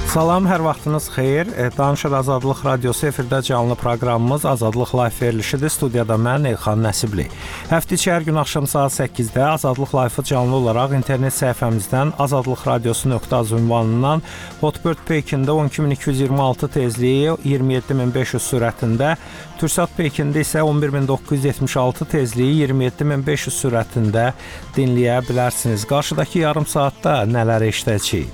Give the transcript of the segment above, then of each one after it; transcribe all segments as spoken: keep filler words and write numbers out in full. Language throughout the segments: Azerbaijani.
Salam, hər vaxtınız xeyir. Danışır Azadlıq Radiosu efirdə canlı proqramımız Azadlıq Live verilişidir. Studiyada mən Elxan Nəsibli. Həftə içi hər gün axşam saat səkkizdə Azadlıq Live-ı canlı olaraq internet səhifəmizdən azadlıqradiosu nöqtə az ünvanından Hotbird Pekində on iki min iki yüz iyirmi altı tezliyi iyirmi yeddi min beş yüz sürətində, Türksat Pekində isə on bir min doqquz yüz yetmiş altı tezliyi iyirmi yeddi min beş yüz sürətində dinləyə bilərsiniz. Qarşıdakı yarım saatda nələr eşidəcəyik?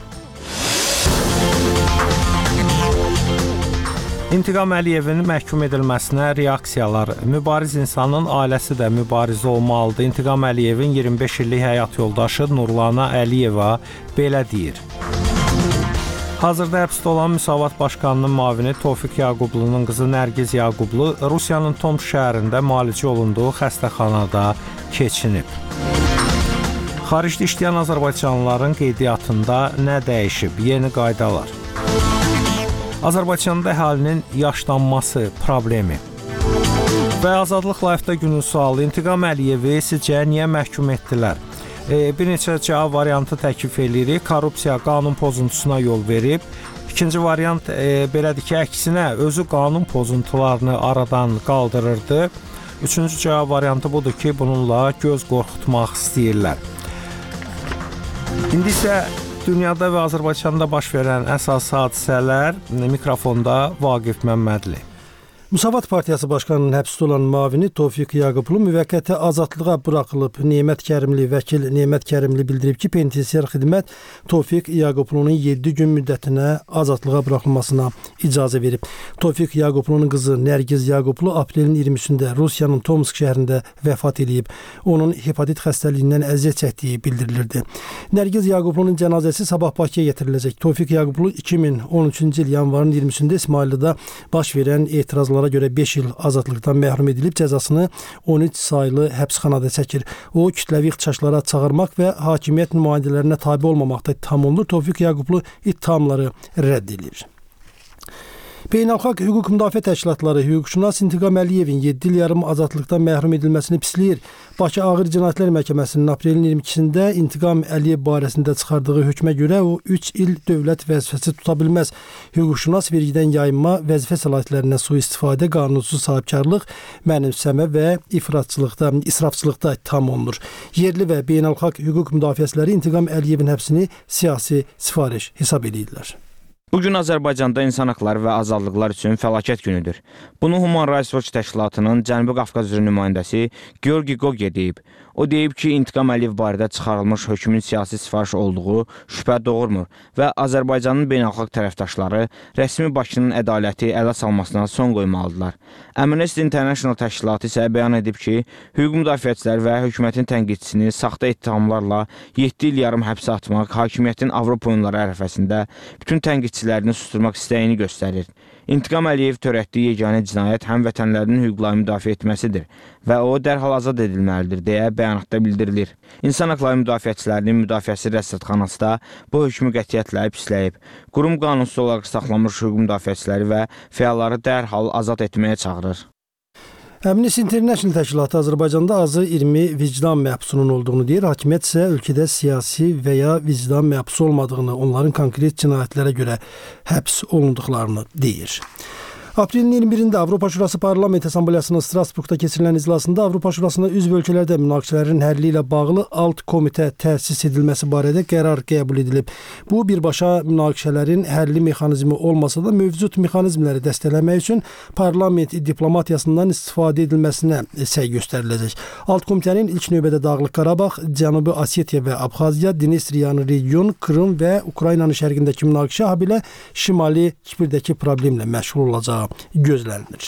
İntiqam Əliyevin məhkum edilməsinə reaksiyalar. Mübariz insanın ailəsi də mübariz olmalıdır. İntiqam Əliyevin iyirmi beş illik həyat yoldaşı Nurlana Əliyeva belə deyir. Hazırda həbsdə olan Müsavat Başqanının müavini Tofiq Yaqublunun qızı Nərgiz Yaqublu Rusiyanın Tomsk şəhərində müalicə olunduğu xəstəxanada keçinib. Xaricdə işləyən azərbaycanlıların qeydiyyatında nə dəyişib? Yeni qaydalar. Azərbaycanda əhalinin yaşlanması problemi. Və Azadlıq Live-da günün sualı: İntiqam Əliyevi sizcə niyə məhkum etdilər? E, bir neçə cavab variantı təklif edirik. Korrupsiya qanun pozuntusuna yol verib. İkinci variant e, belədir ki, əksinə özü qanun pozuntularını aradan qaldırırdı. Üçüncü cavab variantı budur ki, bununla göz qorxutmaq istəyirlər. İndi isə dünyada və Azərbaycanda baş verən əsas hadisələr. Mikrofonda Vaqif Məmmədli. Müsavat Partiyası Başqanının həbsdə olan müavini Tofiq Yaqublu müvəqqəti azadlığa buraxılıb. Nemət Kərimli vəkil Nemət Kərimli bildirib ki, penitensiar xidmət Tofiq Yaqublunun yeddi gün müddətinə azadlığa buraxılmasına icazə verib. Tofiq Yaqublunun qızı Nərgiz Yaqublu aprelin iyirmisində Rusiyanın Tomsk şəhərində vəfat edib. Onun hepatit xəstəliyindən əziyyət çəkdiyi bildirilirdi. Nərgiz Yaqublunun cənazəsi sabah Bakıya yetiriləcək. Tofiq Yaqublu iki min on üçüncü il yanvarın iyirmisində İsmayılıda baş verən etirazlara görə beş il azadlıqdan məhrum edilib, cəzasını on üç saylı həbsxanada çəkir. O, kütləvi ixtişaşlara çağırmaq və hakimiyyət nümayəndələrinə tabe olmamaqda ittiham olunur. Tofiq Yaqublu ittihamları rədd edir. Beynəlxalq hüquq müdafiə təşkilatları hüquqşünas İntiqam Əliyevin yeddi il yarım azadlıqdan məhrum edilməsini pisləyir. Bakı Ağır Cinayətlər Məhkəməsinin aprelin iyirmi ikisində İntiqam Əliyev barəsində çıxardığı hökmə görə o üç il dövlət vəzifəsi tuta bilməz. Hüquqşünas vergidən yayınma, vəzifə səlahiyyətlərindən sui-istifadə, qanunsuz sahibkarlıq, mənimsəmə və ifratçılıqda, israfçılıqda ittiham olunur. Yerli və beynəlxalq hüquq müdafiəçiləri İntiqam Əliyevin həbsini siyasi sifariş hesab edirlər. Bugün Azərbaycanda insan haqları və azadlıqlar üçün fəlakət günüdür. Bunu Human Rights Watch təşkilatının Cənubi Qafqaz üzrə nümayəndəsi Georgi Goge deyib. O deyib ki, İntiqam Əliyev barədə çıxarılmış hökmün siyasi sifariş olduğu şübhə doğurmur və Azərbaycanın beynəlxalq tərəfdaşları rəsmi Bakının ədaləti ələ salmasına son qoymalıdırlar. Amnesty International təşkilatı isə bəyan edib ki, hüquq müdafiəçilər və hökumətin tənqidçisini saxta ittihamlarla yeddi il yarım həbsə atmaq hakimiyyətin Avropa oyunları ərəfəsində bütün tənqidçilərini susturmaq istəyini göstərir. İntiqam Əliyev törətdiyi yeganə cinayət həmvətənlərinin hüquqlarını müdafiə etməsidir və o dərhal azad edilməlidir deyə bəyanatda bildirilir. İnsan haqları müdafiəçilərinin müdafiəsi rəsədxanası da bu hökmü qətiyyətlə pisləyib. Qurum qanunsuz olaraq saxlanmış hüquq müdafiəçiləri və fəalları dərhal azad etməyə çağırır. Amnesty International təşkilatı Azərbaycanda azı iyirmi vicdan məhbusunun olduğunu deyir. Hakimiyyət isə ölkədə siyasi və ya vicdan məhbusu olmadığını, onların konkret cinayətlərə görə həbs olunduqlarını deyir. Aprelin iyirmi birində Avropa Şurası Parlament Assambleyasının Strasburqda keçirilən iclasında Avropa Şurasında üzv ölkələrdə münaqişələrin həlli ilə bağlı alt komitə təsis edilməsi barədə qərar qəbul edilib. Bu, birbaşa münaqişələrin həlli mexanizmi olmasa da mövcud mexanizmləri dəstəkləmək üçün parlament diplomatiyasından istifadə edilməsinə səy göstəriləcək. Alt komitənin ilk növbədə Dağlıq Qarabağ, Cənubi Osetiya və Abxaziya, Dnestriyanı region, Krım və Ukraynanın şərqindəki münaqişə, habelə Şimali Kipirdəki problemlə məşğul olacağı gözlənilir.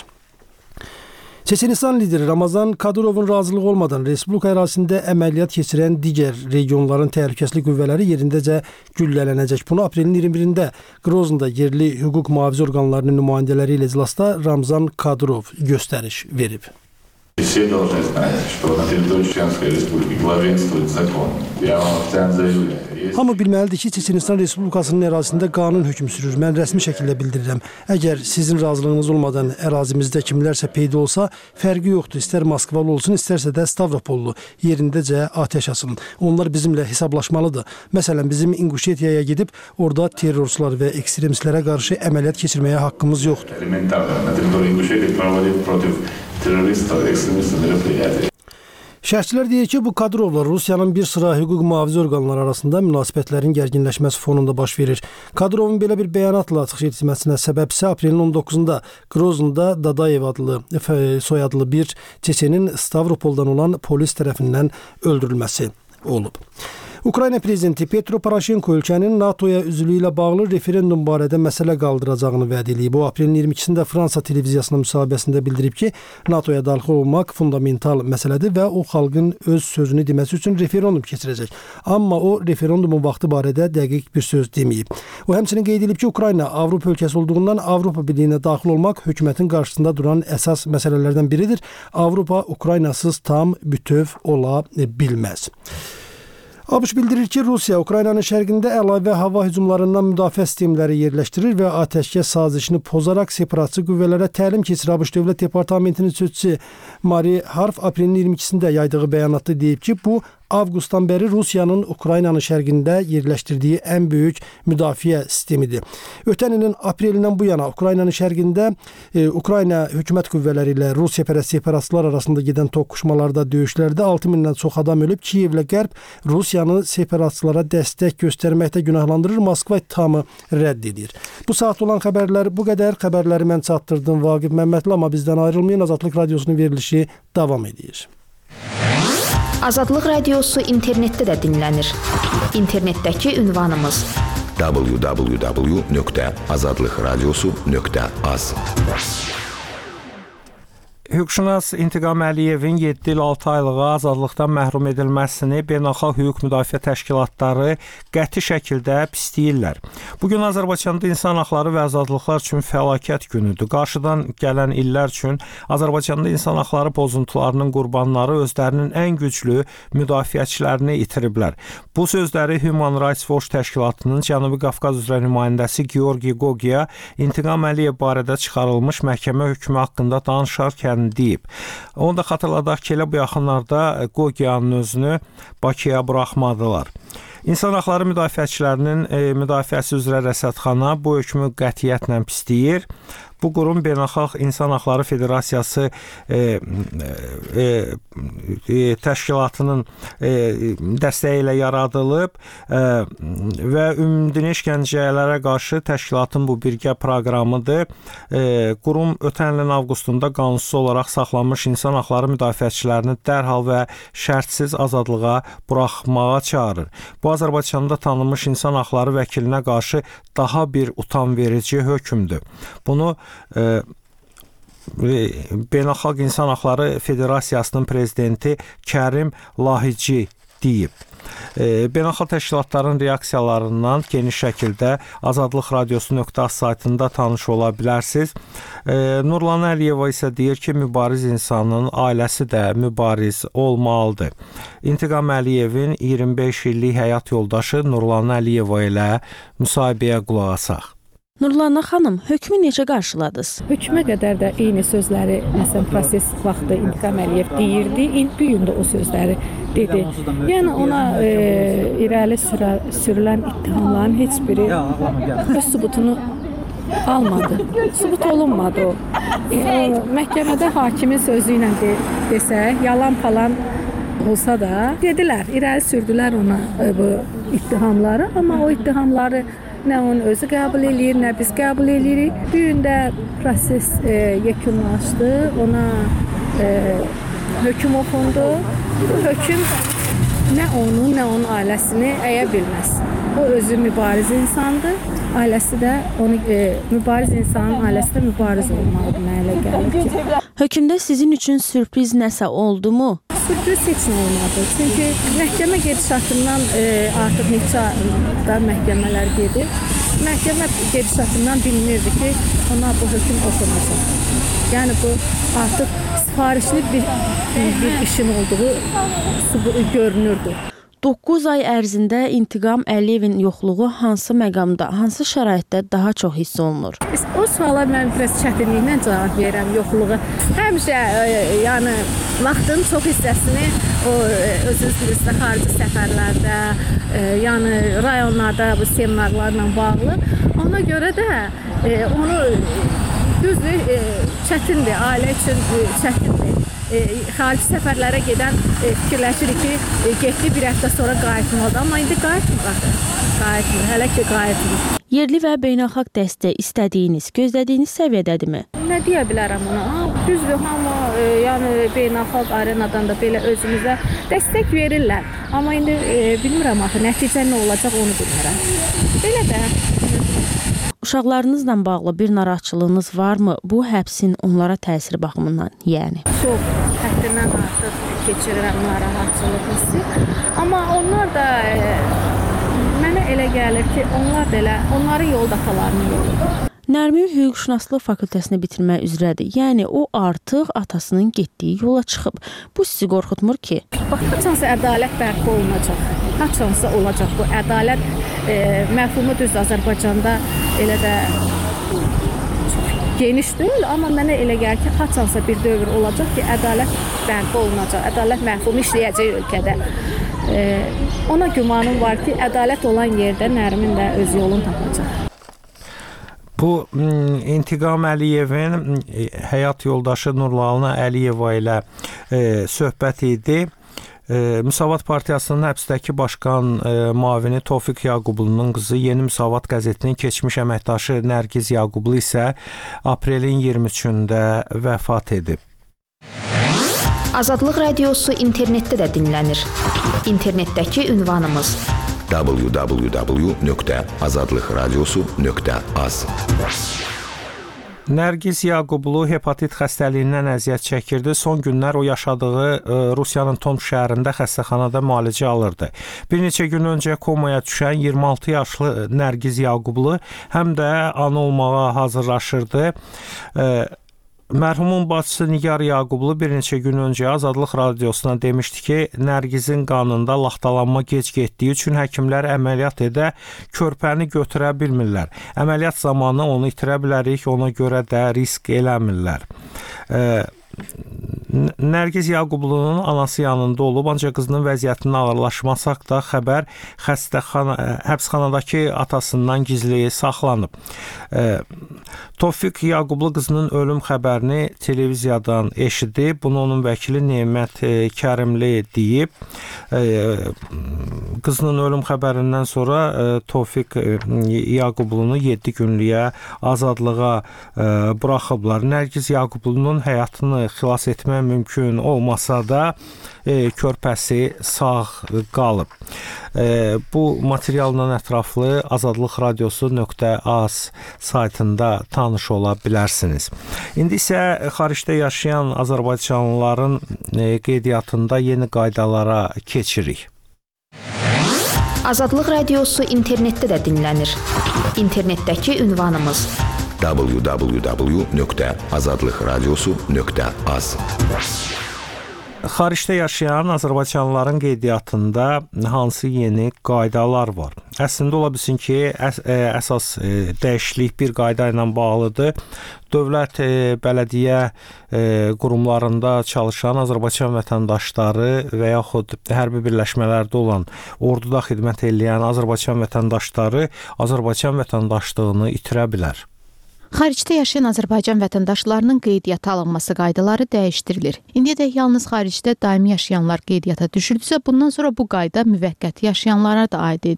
Çeçenistan lideri Ramazan Kadyrovun razılığı olmadan Respublika ərazisində əməliyyat keçirən digər regionların təhlükəsizlik qüvvələri yerindəcə güllələnəcək. Bunu aprelin iyirmi birində Qroznda yerli hüquq mühafizə orqanlarının nümayəndələri ilə iclasda Ramzan Kadyrov göstəriş verib. Все должны знать, что на территории Чеченской Республики главенствует закон. Я вам официально заявляю. Hamı bilməlidir ki, Çeçenistan Respublikasının ərazisində qanun hökm sürür. Mən rəsmi şəkildə bildirirəm. Əgər sizin razılığınız olmadan ərazimizdə kimlərsə peyda olsa, fərqi yoxdur. İstər Moskvalı olsun, istərsə də Stavropollu. Yerindəcə atəş açın. Onlar bizimlə hesablaşmalıdır. Məsələn, bizim İnguşetiyaya gedib orada terrorçular və ekstremistlərə qarşı əməliyyat keçirməyə haqqımız yoxdur. Элементарно на территории Ингушетии проводить против террористов, экстремистов мероприятия. Şərhçilər deyir ki, bu kadrovlar Rusiyanın bir sıra hüquq mühafizə orqanları arasında münasibətlərin gərginləşməsi fonunda baş verir. Kadrovun belə bir bəyanatla çıxış etməsinə səbəbsə aprelin on doqquzunda Groznyda Dadayev adlı soyadlı bir Çeçenin Stavropoldan olan polis tərəfindən öldürülməsi olub. Ukrayna prezidenti Petro Poroshenko ölkənin NATOya üzvlüyü ilə bağlı referendum barədə məsələ qaldıracağını vəd edib. O, aprelin iyirmi ikisində Fransa televiziyasının müsahibəsində bildirib ki, NATOya daxil olmaq fundamental məsələdir və o xalqın öz sözünü deməsi üçün referendum keçirəcək. Amma o, referendumun vaxtı barədə dəqiq bir söz deməyib. O, həmçinin qeyd edib ki, Ukrayna Avropa ölkəsi olduğundan Avropa Birliyinə daxil olmaq hökumətin qarşısında duran əsas məsələlərdən biridir. Avropa Ukraynasız tam bütöv ola bilməz. ABŞ bildirir ki, Rusiya Ukraynanın şərqində əlavə hava hücumlarından müdafiə sistemləri yerləşdirir və atəşkəs sazişini pozaraq separatçı qüvvələrə təlim keçir. ABŞ Dövlət Departamentinin sözçüsü Mari Harf aprelin iyirmi ikisində yaydığı bəyanatda deyib ki, bu avqustdan bəri Rusiyanın Ukraynanın şərqində yerləşdirdiyi ən böyük müdafiə sistemidir. Ötən ilin aprelindən bu yana Ukraynanın şərqində e, Ukrayna hökumət qüvvələri ilə Rusiyapərəst separatçılar arasında gedən toqquşmalarda, döyüşlərdə altı mindən çox adam ölüb. Kiyevlə Qərb Rusiyanı separatçılara dəstək göstərməkdə günahlandırır, Moskva ittihamı rədd edir. Bu saat olan xəbərlər bu qədər. Xəbərləri mən çatdırdım Vaqif Məmmədli, amma bizdən ayrılmayın. Azadlıq Radiosunun verilişi davam edir. Azadlıq Radiosu internetdə də dinlənir. İnternetdəki ünvanımız w w w nöqtə azadlıq radiosu nöqtə az. Hüquqşünas İntiqam Əliyevin yeddi il altı aylığa azadlıqdan məhrum edilməsini beynəlxalq hüquq müdafiə təşkilatları qəti şəkildə pisləyirlər. Bugün Azərbaycanda insan haqları və azadlıqlar üçün fəlakət günüdür. Qarşıdan gələn illər üçün Azərbaycanda insan haqları pozuntularının qurbanları özlərinin ən güclü müdafiəçilərini itiriblər. Bu sözləri Human Rights Watch təşkilatının Cənubi Qafqaz üzrə nümayəndəsi Georgi Gogia İntiqam Əliyev barədə çıxarılmış məhkəmə hökmü haqqında danışarkən deyib. Onu da xatırladaq ki, elə bu yaxınlarda Gogia'nın özünü Bakıya buraxmadılar. İnsan haqları müdafiəçilərinin e, müdafiəsi üzrə rəsədxana bu hökmü qətiyyətlə pisləyir. Bu qurum Beynəlxalq İnsan Haqları Federasiyası e, e, e, təşkilatının e, dəstəyi ilə yaradılıb e, və ümumdünya işgəncələrə qarşı təşkilatın bu birgə proqramıdır. E, qurum ötən ilin avqustunda qanunsuz olaraq saxlanmış insan haqları müdafiəçilərini dərhal və şərtsiz azadlığa buraxmağa çağırır. Bu Azərbaycanda tanınmış insan haqları vəkilinə qarşı daha bir utanverici hökmdür. Bunu e, Beynəlxalq İnsan Haqları Federasiyasının prezidenti Kərim Lahici deyib. E, Beynəlxalq təşkilatların reaksiyalarından geniş şəkildə azadlıq radiosu nöqtə az saytında tanış ola bilərsiniz. E, Nurlan Əliyeva isə deyir ki, mübariz insanın ailəsi də mübariz olmalıdır. İntiqam Əliyevin iyirmi beş illik həyat yoldaşı Nurlan Əliyeva ilə müsahibəyə qulaq asaq. Nurlana xanım, hökmü necə qarşıladınız? Hökmə qədər də eyni sözləri, məsələn, proses vaxtı İntiqam Əliyev deyirdi, bu gün də o sözləri dedi. Yəni ona e, irəli sürə, sürülən ittihamların heç biri öz sübutunu almadı. Sübut olunmadı o. E, o məhkəmədə hakimin sözü ilə de, desək, yalan falan olsa da dedilər, irəli sürdülər ona e, bu ittihamları, amma o ittihamları nə onun özü qəbul edir, nə biz qəbul edirik. Bu gün də proses e, yekunlaşdı, ona e, hökm oxundu. Bu hökm nə onu, nə onun ailəsini əyə bilməz. O özü mübariz insandır, ailəsi də onu e, mübariz insanın ailəsi də mübariz olmalıdır, mənə elə gəlir ki. Hökmdə sizin üçün sürpriz nəsə oldumu? Sürpriz heç nə olmadı. Çünki məhkəmə gedişatından e, artıq neçə ayda məhkəmələr gedir. Məhkəmə gedişatından bilinirdi ki, ona bu hökm oxunacaq. Yəni bu artıq sifarişli bir, bir işin olduğu görünürdü. doqquz ay ərzində İntiqam Əliyevin yoxluğu hansı məqamda, hansı şəraitdə daha çox hiss olunur? O suala mən biraz çətinliklə cavab verirəm yoxluğu. Həmişə e, yəni vaxtın çox hissəsini o özünüz bilirsiniz xarici səfərlərdə, e, yəni rayonlarda bu seminarlarla bağlı. Ona görə də e, onu düzdür, e, çətindir, ailə üçün e, çətindir. E, xarici səfərlərə gedən e, fikirləşirik ki, e, getdi bir həftə sonra qayıtmalıdır. Amma indi qayıtmır. Qayıtmır, hələ ki qayıtmır. Yerli və beynəlxalq dəstək istədiyiniz, gözlədiyiniz səviyyədədirmi? Nə deyə bilərəm ona? Ha, düzdür, amma e, yəni beynəlxalq arenadan da belə özümüzə dəstək verirlər. Amma indi e, bilmirəm axı nəticə nə olacaq onu bilmirəm. Belə də. Uşaqlarınızla bağlı bir narahatçılığınız varmı bu həbsin onlara təsiri baxımından, yəni? Çox, həddindən artıq keçirirəm narahatçılıq hissi. Amma onlar da e, mənə elə gəlir ki, onlar da elə, onların yolu da atalarının yolu. Nərmin hüquqşünaslıq fakültəsini bitirmək üzrədir. Yəni o artıq atasının getdiyi yola çıxıb. Bu sizi qorxutmur ki? Bax, haçansa ədalət bərpa olunacaq. Haçansa olacaq bu ədalət e, məfhumu düz Azərbaycanda elə də çox geniş deyil, amma mənə elə gəlir ki, haçansa bir dövr olacaq ki, ədalət bərpa olunacaq. Ədalət məfhumu işləyəcək ölkədə. E, ona gümanım var ki, ədalət olan yerdə Nərmin də öz yolunu tapacaq. Bu İntiqam Əliyevin həyat yoldaşı Nurlalina Əliyeva ilə e, söhbət idi. E, Müsavat Partiyasının həbsdəki başqan e, müavini Tofiq Yaqublu'nun qızı Yeni Müsavat qəzetinin keçmiş əməkdaşı Nərgiz Yaqublu isə aprelin iyirmi üçündə vəfat edib. Azadlıq Radiosu internetdə də dinlənir. İnternetdəki ünvanımız w w w nöqtə azadlıq radiosu nöqtə az. Nərgiz Yaqublu hepatit xəstəliyindən əziyyət çəkirdi. Son günlər o yaşadığı e, Rusiyanın Tomsk şəhərində xəstəxanada müalicə alırdı. Bir neçə gün öncə komaya düşən iyirmi altı yaşlı Nərgiz Yaqublu həm də ana olmağa hazırlaşırdı. E, Mərhumun bacısı Nigar Yaqublu bir neçə gün öncə Azadlıq Radiosuna demişdi ki, Nərgizin qanında laxtalanma gec getdiyi üçün həkimlər əməliyyat edə körpəni götürə bilmirlər. Əməliyyat zamanı onu itirə bilərik, ona görə də risk eləmirlər. E, Nərgiz Yaqublu'nun anası yanında olub, ancaq qızının vəziyyətinin ağırlaşmasaq da xəbər xəstəxana, həbsxanadakı atasından gizli saxlanıb. E, Tofiq Yaqublu qızının ölüm xəbərini televiziyadan eşidib. Bunu onun vəkili Nemət e, Kərimli deyib. E, qızının ölüm xəbərindən sonra e, Tofiq e, Yaqublu'nu yeddi günlüyə azadlığa e, buraxıblar. Nərgiz Yaqublu'nun həyatını xilas etmək mümkün olmasa da e, körpəsi sağ qalıb. E, bu materialdan ətraflı azadlıq radiosu nöqtə az saytında tanış ola bilərsiniz. İndi isə xaricdə yaşayan azərbaycanlıların e, qeydiyyatında yeni qaydalara keçirik. Azadlıq Radiosu internetdə də dinlənir. İnternetdəki ünvanımız w w w nöqtə azadlıq radiosu nöqtə az. Xaricdə yaşayan azərbaycanlıların qeydiyyatında hansı yeni qaydalar var? Əslində ola bilsin ki, əs əsas dəyişiklik bir qayda ilə bağlıdır. Dövlət e, bələdiyyə e, qurumlarında çalışan Azərbaycan vətəndaşları və yaxud hərbi birləşmələrdə olan, orduda xidmət edən Azərbaycan vətəndaşları Azərbaycan vətəndaşlığını itirə bilər. Xaricdə yaşayan Azərbaycan vətəndaşlarının qeydiyyata alınması qaydaları dəyişdirilir. İndiyədək yalnız xaricdə daimi yaşayanlar qeydiyyata düşürdüsə, bundan sonra bu qayda müvəqqəti yaşayanlara da aid edilir.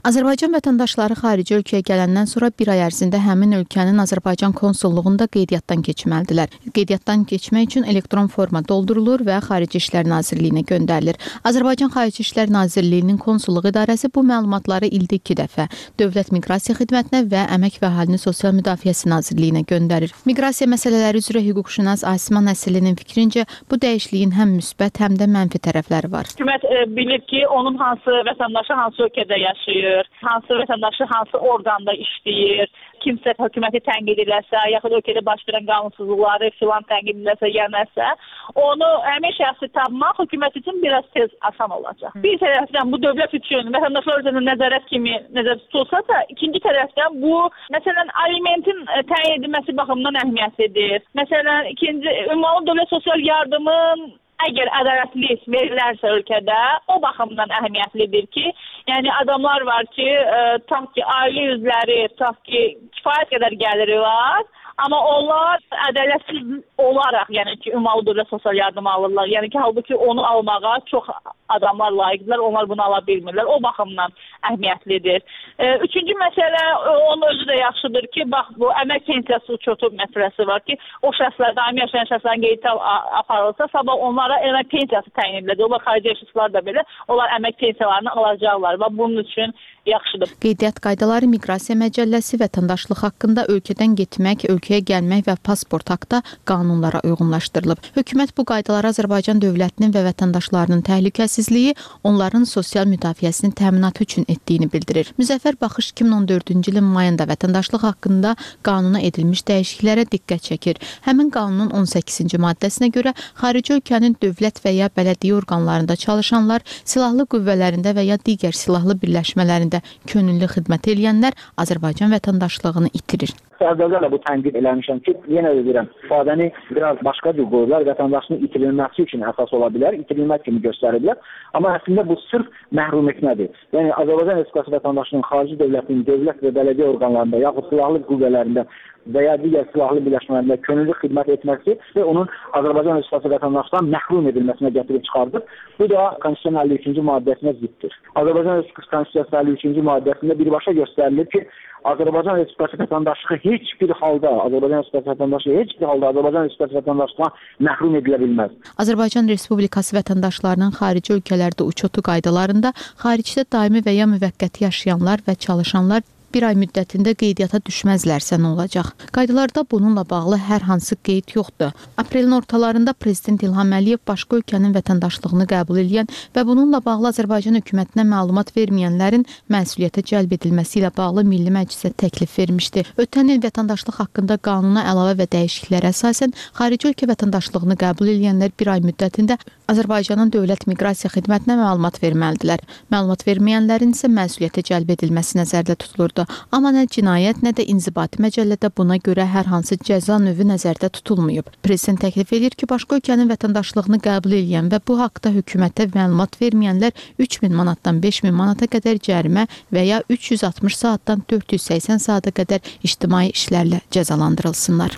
Azərbaycan vətəndaşları xarici ölkəyə gələndən sonra bir ay ərzində həmin ölkənin Azərbaycan konsulluğunda qeydiyyatdan keçməlidirlər. Qeydiyyatdan keçmək üçün elektron forma doldurulur və Xarici İşlər Nazirliyinə göndərilir. Azərbaycan Xarici İşlər Nazirliyinin konsulluq idarəsi bu məlumatları ildə iki dəfə Dövlət Miqrasiya Xidmətinə və Əmək və Əhalinin Sosial Müdafiəsi Nazirliyinə göndərir. Miqrasiya məsələləri üzrə hüquqşünas Asiman Nəslinin fikrincə bu dəyişikliyin həm müsbət, həm də mənfi tərəfləri var. Hökumət e, bilir ki, onun hansı vətəndaşı hansı ölkədə yaşayır, hansı vətəndaşı hansı orqanda işləyir, kimsə hökuməti tənqid edilərsə, yaxud ölkədə baş verən qanunsuzluqları filan tənqid edilərsə, gəlməzsə, onu həmin şəxsi tapmaq hökumət üçün biraz tez asan olacaq. Bir tərəfdən bu dövlət üçün vətəndaşlar üzərində nəzarət kimi nəzərdə tutulsa da, ikinci tərəfdən bu, məsələn, alimentin təyin edilməsi baxımından əhəmiyyətlidir. Məsələn, ikinci, ümumi dövlət sosial yardımın əgər ədalətli verilərsə ölkədə, o baxımdan əhəmiyyətlidir ki, yəni adamlar var ki, e, tam ki, ailə üzvləri, tam ki, kifayət qədər gəliri var, amma onlar ədalətsiz olaraq, yəni ki, ümumi dövlət sosial yardım alırlar. Yəni ki, halbuki onu almağa çox adamlar layiqdirlər, onlar bunu ala bilmirlər. O baxımdan əhəmiyyətlidir. E, üçüncü məsələ, onun özü də yaxşıdır ki, bax, bu əmək pensiyası uçotu məsələsi var ki, o şəxslər, daimi yaşayan şəxslərin qeydiyyata aparılsa, sabah onlara əmək pensiyası təyin ediləcək. Onlar xarici yaşayanlar da belə, onlar əmək pensiyalarını alacaqlar və bunun üçün yaxşıdır. Qeydiyyat qaydaları Miqrasiya Məcəlləsi vətəndaşlıq haqqında ölkədən getmək, ölkəyə gəlmək və pasport haqqında qanunlara uyğunlaşdırılıb. Hökumət bu qaydaları Azərbaycan dövlətinin və vətəndaşlarının təhlükəsizliyi, onların sosial müdafiəsinin təminatı üçün etdiyini bildirir. Müzəffər Baxış iki min on dördüncü ilin mayında vətəndaşlıq haqqında qanuna edilmiş dəyişikliklərə diqqət çəkir. Həmin qanunun on səkkizinci maddəsinə görə xarici ölkənin dövlət və ya bələdiyyə orqanlarında çalışanlar, silahlı qüvvələrində və ya digər silahlı birləşmələrində könüllü xidmət edənlər Azərbaycan vətəndaşlığını itirir. Əvvəldə bu tənqid eləmişəm ki, yenə də deyirəm, ifadəni biraz başqa cür qoyurlar, vətəndaşın itirilməsi üçün əsas ola bilər, itirilmək kimi göstəriblər. Amma əslində bu sırf məhrum etmədir. Yəni Azərbaycan Respublikası vətəndaşının xarici dövlətin dövlət və bələdiyyə orqanlarında, yaxud silahlı qüvvələrində və ya digər silahlı birləşmələrində könüllü xidmət etməsi və onun Azərbaycan Respublikası vətəndaşlarından məhrum edilməsinə gətirib çıxardır. Bu da Konstitusiyonun əlli üçüncü maddəsinə ziddir. Azərbaycan Respublikası Konstitusiyasının əlli üçüncü maddəsində birbaşa göstərilir ki, Azərbaycan Respublikası vətəndaşlığı heç bir halda, Azərbaycan Respublikası vətəndaşlığı heç bir halda Azərbaycan Respublikası vətəndaşlığına məhrum edilə bilməz. Azərbaycan Respublikası vətəndaşlarının xarici ölkələrdə uçotu qaydalarında xaricdə daimi və ya müvəqqəti yaşayanlar və çalışanlar bir ay müddətində qeydiyyata düşməzlərsə nə olacaq? Qaydalarda bununla bağlı hər hansı qeyd yoxdur. Aprelin ortalarında Prezident İlham Əliyev başqa ölkənin vətəndaşlığını qəbul edən və bununla bağlı Azərbaycan hökumətinə məlumat verməyənlərin məsuliyyətə cəlb edilməsi ilə bağlı Milli Məclisə təklif vermişdi. Ötən il vətəndaşlıq haqqında qanuna əlavə və dəyişikliklərə əsasən xarici ölkə vətəndaşlığını qəbul edənlər bir ay müddətində Azərbaycanın Dövlət Miqrasiya Xidmətinə məlumat verməlidirlər. Məlumat verməyənlərin isə məsuliyyətə cəlb edilməsi nəzərdə tutulurdu. Amma nə cinayət, nə də inzibati məcəllədə buna görə hər hansı cəza növü nəzərdə tutulmayıb. Prezident təklif edir ki, başqa ölkənin vətəndaşlığını qəbul edən və bu haqda hökumətə məlumat verməyənlər üç min manatdan beş min manata qədər cərimə və ya üç yüz altmış saatdan dörd yüz səksən saata qədər ictimai işlərlə cəzalandırılsınlar.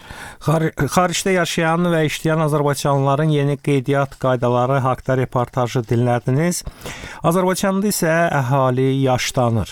Xaricdə yaşayan və işləyən azərbaycanlıların yeni qeydiyyat qaydaları haqqında reportajı dinlədiniz. Azərbaycanda isə əhali yaşlanır.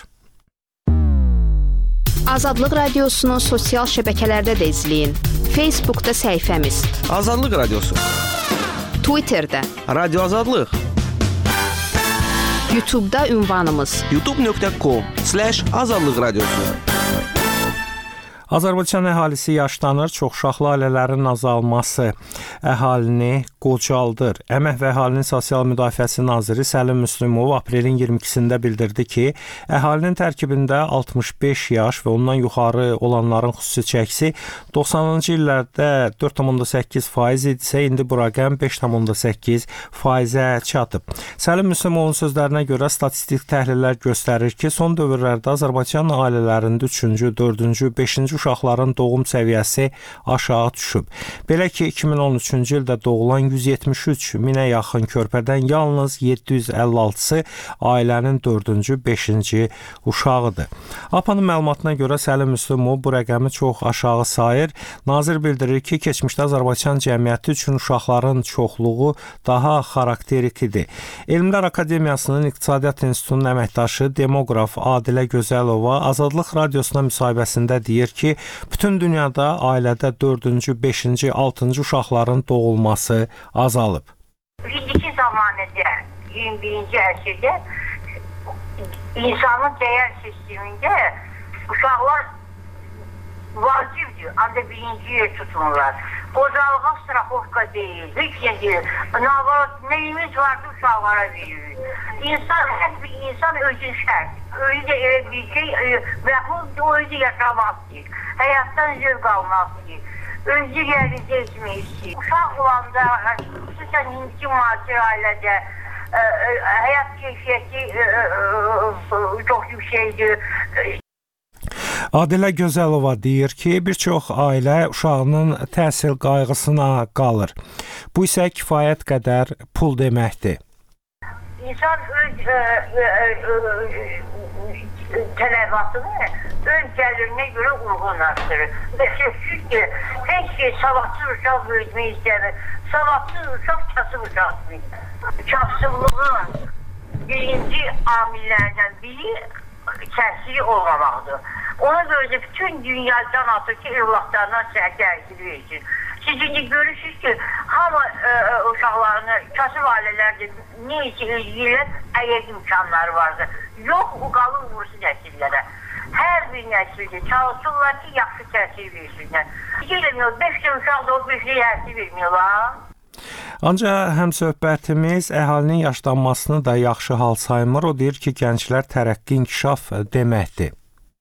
Azadlıq Radiosunu sosial şəbəkələrdə də izləyin. Facebookda səhifəmiz Azadlıq Radiosu, Twitterdə Radio Azadlıq, YouTube'da ünvanımız youtube nöqtə com slash azadlıq radiosu. Azərbaycan əhalisi yaşlanır, çoxuşaqlı ailələrin azalması əhalini qocaldır. Əmək və Əhalinin Sosial Müdafiəsi naziri Səlim Müslümov aprelin iyirmi ikisində bildirdi ki, əhalinin tərkibində altmış beş yaş və ondan yuxarı olanların xüsusi çəkisi doxsanıncı illərdə dörd tam onda səkkiz faiz idisə, indi bu rəqəm beş tam onda səkkiz faizə çatıb. Səlim Müslümovun sözlərinə görə statistik təhlillər göstərir ki, son dövrlərdə Azərbaycan ailələrində üçüncü, dördüncü, beşinci uşaqların doğum səviyyəsi aşağı düşüb. Belə ki, iki min on on üçüncü ildə doğulan yüz yetmiş üç minə yaxın körpədən yalnız yeddi yüz əlli altısı ailənin dördüncü, beşinci uşağıdır. A P A-nın məlumatına görə Səlim Müslümov bu rəqəmi çox aşağı sayır. Nazir bildirir ki, keçmişdə Azərbaycan cəmiyyəti üçün uşaqların çoxluğu daha xarakterik idi. Elmlər Akademiyasının İqtisadiyyat İnstitutunun əməkdaşı demoqraf Adilə Gözəlova Azadlıq Radiosuna müsahibəsində deyir ki, bütün dünyada ailədə dördüncü, beşinci, altıncı uşaqların doğulması azalıb. İndiki zamanədə iyirmi birinci əsrdə insanın dəyər sistemində uşaqlar vacibdir, ancaq birinci yer tutunurlar. Qocalığa strafovka deyil, heç nə deyil. Nəyimiz vardı uşaqlara verilir. İnsan, hər bir insan özü şərt. Özü də elə bir şey, məxluqdur, o özü yaşamaq istəyir. Həyatdan zövq almaq istəyir. Özü realizə etmək istəyir. Uşaq olanda, xüsusən indiki müasir ailədə həyat keyfiyyəti çox yüksəkdir. Adilə Gözəlova deyir ki, bir çox ailə uşağının təhsil qayğısına qalır. Bu isə kifayət qədər pul deməkdir. İnsan öz tələbatını ön gəlirinə görə uyğunlaşdırır. Və sözsüz ki, heç ki, savadsız uşaq böyütmək istəmir. Savadsız uşaq kasıb uşaqdır. Kasıblığın birinci amillərdən biri təhsili olmamaqdır. Ona görə də bütün dünya can atır ki, evlatlarından təhsil versin. Siz indi görürsünüz ki, hamı uşaqlarını kasıb ailələrdə nə isə özgürlər əgər imkanları vardır. Yox, o qalın vursun nəsillərə. Hər bir nəsildə çalışırlar ki, yaxşı təhsil versinlər. Gəlmiyor, beş də uşaq da o beş də təhsil vermiyorlar. Ancaq həmsöhbətimiz əhalinin yaşlanmasını da yaxşı hal saymır. O deyir ki, gənclər tərəqqi inkişaf deməkdir.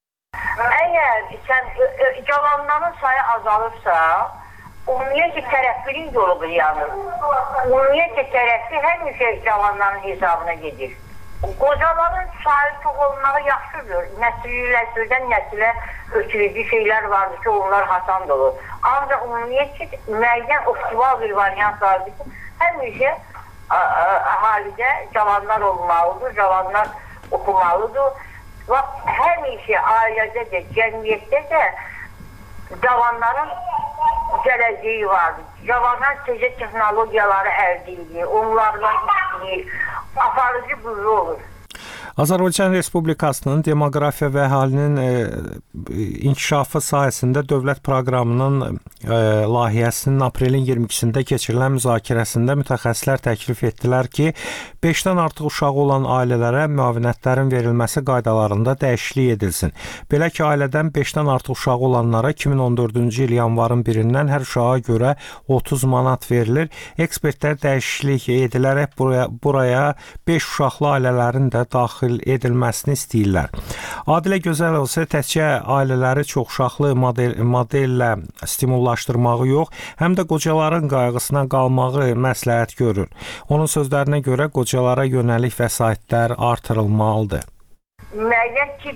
Əgər sən cavanların sayı azalırsa, ümumiyyətlə tərəqqinin yolu yanır. Ümumiyyətlə tərəqqi həmişə cavanların hesabına gedir. Qocaların sayı çox olmağı yaxşıdır. Nəsilləşdirdən nəsilə ötürücü şeylər vardır ki, onlar hasan olur. Ancaq ümumiyyətlə müəyyən optimal bir variant vardır ki, həmişə əhalidə cavanlar olmalıdır, cavanlar oxumalıdır. Və həmişə ailədə də, cəmiyyətdə də cavanların gələcəyi vardır. Cavanlar tezə texnologiyaları əldə edir, onlarla işləyir, aparıcı qüvvə olur. Azərbaycan Respublikasının demoqrafiya və əhalinin e, inkişafı sahəsində dövlət proqramının e, layihəsinin aprelin iyirmi ikisində keçirilən müzakirəsində mütəxəssislər təklif etdilər ki, beşdən artıq uşağı olan ailələrə müavinətlərin verilməsi qaydalarında dəyişiklik edilsin. Belə ki, ailədən beşdən artıq uşağı olanlara iki min on dördüncü il yanvarın birindən hər uşağa görə otuz manat verilir. Ekspertlər dəyişiklik edilərək buraya, buraya beş uşaqlı ailələrin də daxil edilməsini istəyirlər. Adilə Gözəlova isə təkcə ailələri çoxuşaqlı model, modellə stimullaşdırmağı yox, həm də qocaların qayğısına qalmağı məsləhət görür. Onun sözlərinə görə qocalara yönəlik vəsaitlər artırılmalıdır. Müəyyən ki,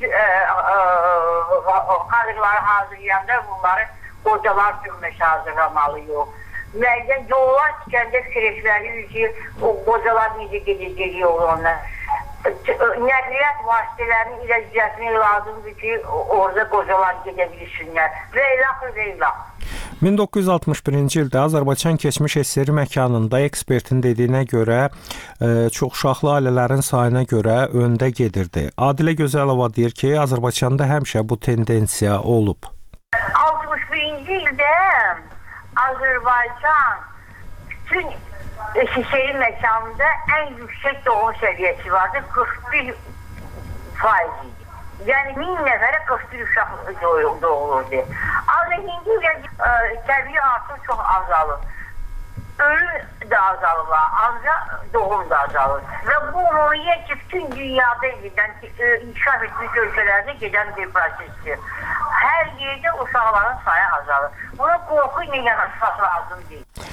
kadrları hazırlayanda bunları qocalar cümləsi hazırlamalıyıq. Müəyyən yollar tikəndə kreşləri üzür, o qocalar necə gedəcək yollarına. Nəqliyyat vasitələrinin iləcəsini lazımdır ki, orada qocalar gedə bilsinlər. Və ilaxı və ilax. min doqquz yüz altmış birinci ildə Azərbaycan keçmiş S S R məkanında ekspertin dediyinə görə e, çoxuşaqlı ailələrin sayına görə öndə gedirdi. Adilə Gözəlova deyir ki, Azərbaycanda həmişə bu tendensiya olub. altmış birinci ildə Azərbaycan bütün S S R məkanında ən yüksək doğum səviyyəsi vardı, qırx bir faiz idi. Yəni min nəfərə qırx bir uşaq doğulurdu. Ancaq indi təbii artıq çox azalır. Ölüm də azalır, ancaq doğum da azalır. Və bu ümumiyyətlə bütün dünyada gedən, inkişaf etmiş ölkələrdə gedən bir prosesdir. Hər yerdə uşaqların sayı azalır. Buna qorxu ilə yanaşmaq lazım deyil.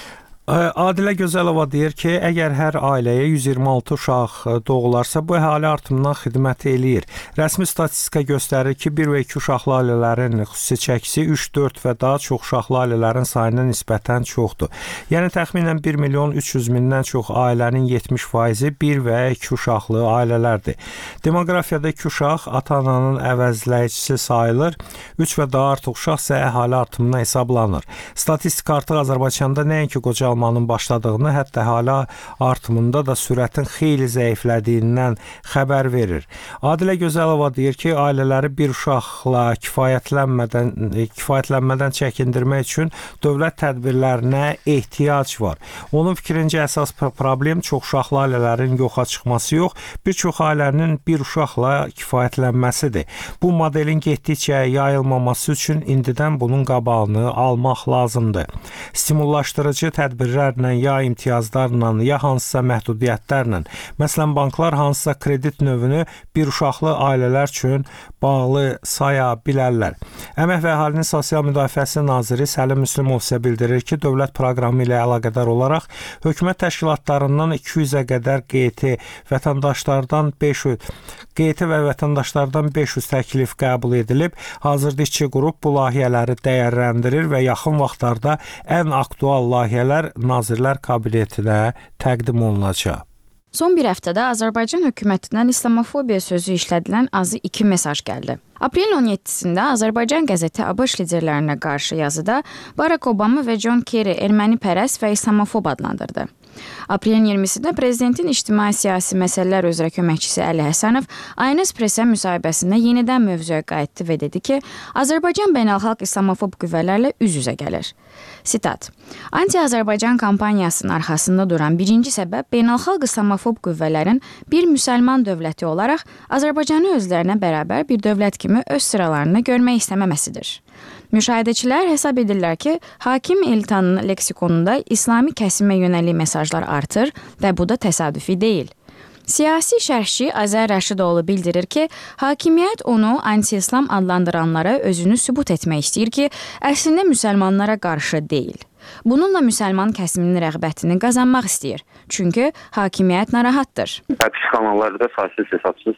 Adilə Gözəlova deyir ki, əgər hər ailəyə yüz iyirmi altı uşaq doğularsa, bu əhali artımından xidmət eləyir. Rəsmi statistika göstərir ki, bir və iki uşaqlı ailələrin xüsusi çəkisi üç, dörd və daha çox uşaqlı ailələrin sayına nisbətən çoxdur. Yəni təxminən bir milyon üç yüz mindən çox ailənin yetmiş faizi bir və iki uşaqlı ailələrdir. Demoqrafiyada iki uşaq ata-ananın əvəzləyicisi sayılır, üç və daha artıq uşaq isə əhali artımına hesablanır. Statistika artıq Azərbaycanda nəinki qoca almanın başladığını, hətta hala artımında da sürətin xeyli zəiflədiyindən xəbər verir. Adilə Gözəlova deyir ki, ailələri bir uşaqla kifayətlənmədən, kifayətlənmədən çəkindirmək üçün dövlət tədbirlərinə ehtiyac var. Onun fikrincə əsas problem çox uşaqlı ailələrin yoxa çıxması yox, bir çox ailənin bir uşaqla kifayətlənməsidir. Bu modelin getdikcə yayılmaması üçün indidən bunun qabağını almaq lazımdır. Stimullaşdırıcı tədbirlərlə, ya imtiyazlarla, ya hansısa məhdudiyyətlərlə, məsələn, banklar hansısa kredit növünü bir uşaqlı ailələr üçün bağlı saya bilərlər. Əmək və Əhalinin Sosial Müdafiəsi Naziri Səlim Müslümov isə bildirir ki, dövlət proqramı ilə əlaqədar olaraq hökumət təşkilatlarından iki yüzə qədər Q E T vətəndaşlardan beş yüz Q E T və vətəndaşlardan beş yüz təklif qəbul edilib. Hazırda işçi qrup bu layihələri dəyərləndirir və yaxın vaxtlarda ən aktual layihələr Nazirlər Kabinetinə təqdim olunacaq. Son bir həftədə Azərbaycan hökumətindən İslamofobiya sözü işlədilən azı iki mesaj gəldi. Aprelin on yeddisində Azərbaycan qəzeti ABŞ liderlərinə qarşı yazıda Barack Obama və John Kerry ermənipərəst və islamofob adlandırdı. Aprelin iyirmisində prezidentin ictimai-siyasi məsələlər üzrə köməkçisi Əli Həsənov Aynes Press-ə müsahibəsində yenidən mövzuya qayıtdı və dedi ki, Azərbaycan beynəlxalq islamofob qüvvələrlə üz-üzə gəlir. Sitat: Anti-Azərbaycan kampaniyasının arxasında duran birinci səbəb beynəlxalq islamofob qüvvələrin bir müsəlman dövləti olaraq Azərbaycanı özlərinə bərabər bir dövlət kimi öz sıralarını görmək istəməməsidir. Müşahidəçilər hesab edirlər ki, hakim elitanın leksikonunda İslami kəsimə yönəlik mesajlar artır və bu da təsadüfi deyil. Siyasi şərhçi Azər Rəşidoğlu bildirir ki, hakimiyyət onu anti-islam adlandıranlara özünü sübut etmək istəyir ki, əslində müsəlmanlara qarşı deyil. Bununla müsəlman kəsiminin rəğbətini qazanmaq istəyir. Çünki hakimiyyət narahatdır. Həbsxanalarda saysız hesabsız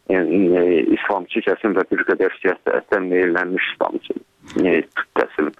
yəni, İslamçı kəsim və bir qədər siyasətdən meyllənmiş İslamçı kütləsin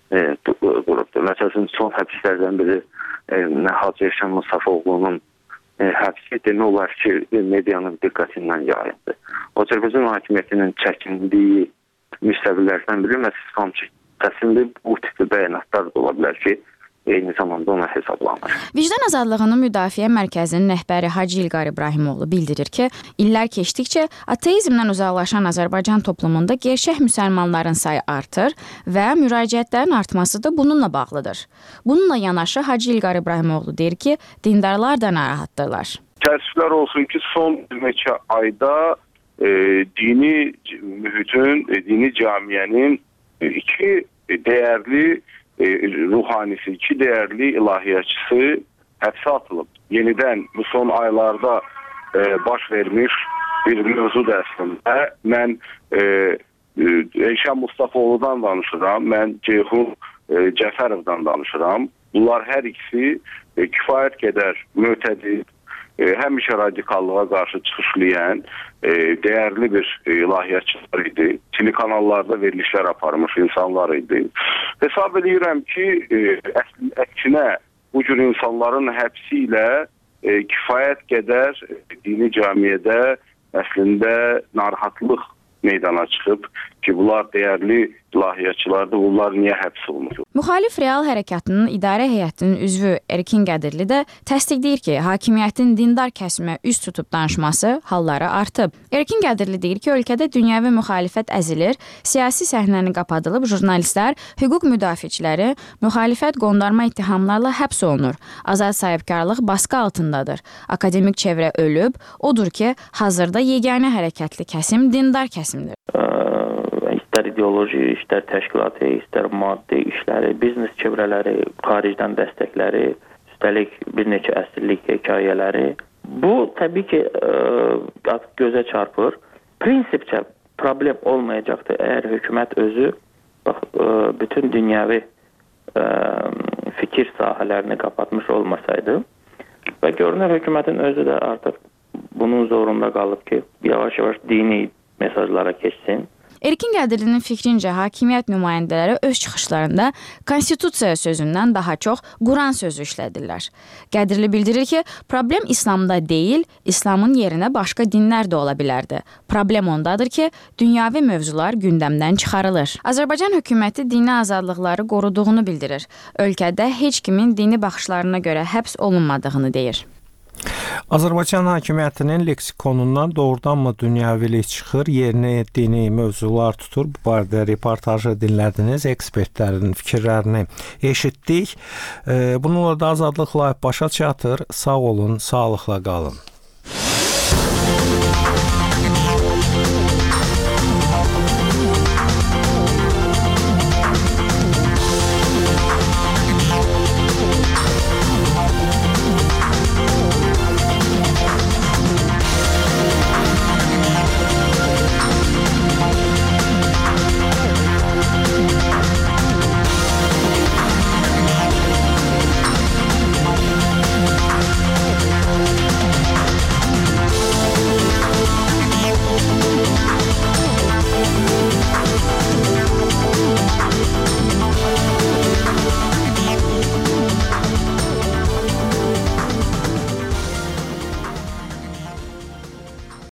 qrupdur. Məsələn, son həbslərdən biri Hacı Eşən Mustafoğlu'nun həbsi demək olar ki, medianın diqqətindən yayındı. Azərbaycan hakimiyyətinin çəkindiyi müstəvilərdən biri məhz İslamçı kəsimdə bu tipli bəyanatlar da ola bilər ki, eyni zamanda ona hesablanır. Vicdan Azadlığının Müdafiə Mərkəzinin rəhbəri Hacı İlqar İbrahimoğlu bildirir ki, illər keçdikcə ateizmdən uzaqlaşan Azərbaycan toplumunda gerçək müsəlmanların sayı artır və müraciətlərin artması da bununla bağlıdır. Bununla yanaşı Hacı İlqar İbrahimoğlu deyir ki, dindarlar da narahatdırlar. Təəssüflər olsun ki, son bir neçə ayda e, dini mühitin, e, dini camiyənin e, iki dəyərli E, ruhanisi, iki dəyərli ilahiyyatçısı həbsə atılıb. Yenidən bu son aylarda e, baş vermiş bir mövzudur əslində. Mən e, e, Eşən Mustafoğlu'dan danışıram, mən Ceyhun e, Cəfərov'dan danışıram. Bunlar hər ikisi e, kifayət qədər mötədi, e, həmişə radikallığa qarşı çıxışlayan e, dəyərli bir e, ilahiyyatçılar idi. Telekanallarda verilişlər aparmış insanlar idi. Hesab edirəm ki, e, əksinə bu cür insanların həbsi ilə e, kifayət qədər e, dini cəmiyyədə əslində narahatlıq meydana çıxıb ki, bunlar dəyərli ilahiyyatçılardır, bunlar niyə həbs olunur? Müxalif Real Hərəkatının idarə heyətinin üzvü Erkin Qədirli də təsdiqləyir ki, hakimiyyətin dindar kəsimə üz tutub danışması halları artıb. Erkin Qədirli deyir ki, ölkədə dünyəvi müxalifət əzilir, siyasi səhnəni qapadılıb, jurnalistlər, hüquq müdafiəçiləri müxalifət qondarma ittihamlarla həbs olunur. Azad sahibkarlıq baskı altındadır. Akademik çevrə ölüb, odur ki, hazırda yeganə hərəkətli kəsim dindar kəsimdir. İstər ideoloji, istər təşkilatı, istər maddi işləri, biznes çevrələri, xaricdən dəstəkləri, üstəlik bir neçə əsrlik hekayələri. Bu, təbii ki, ə, gözə çarpır. Prinsipcə problem olmayacaqdır əgər hökumət özü bax, ə, bütün dünyəvi ə, fikir sahələrini qapatmış olmasaydı və görünür hökumətin özü də artıq bunun zorunda qalıb ki, yavaş-yavaş dini mesajlara keçsin. Erkin Qədirlinin fikrincə, hakimiyyət nümayəndələri öz çıxışlarında konstitusiya sözündən daha çox Quran sözü işlədirlər. Qədirli bildirir ki, problem İslamda deyil, İslamın yerinə başqa dinlər də ola bilərdi. Problem ondadır ki, dünyavi mövzular gündəmdən çıxarılır. Azərbaycan hökuməti dini azadlıqları qoruduğunu bildirir. Ölkədə heç kimin dini baxışlarına görə həbs olunmadığını deyir. Azərbaycan hakimiyyətinin leksikonundan doğrudanmı dünyəvilik çıxır, yerinə dini mövzular tutur? Bu barədə reportajı dinlədiniz, ekspertlərin fikirlərini eşitdik. Bununla da Azadlıq Live başa çatır. Sağ olun, sağlıqla qalın.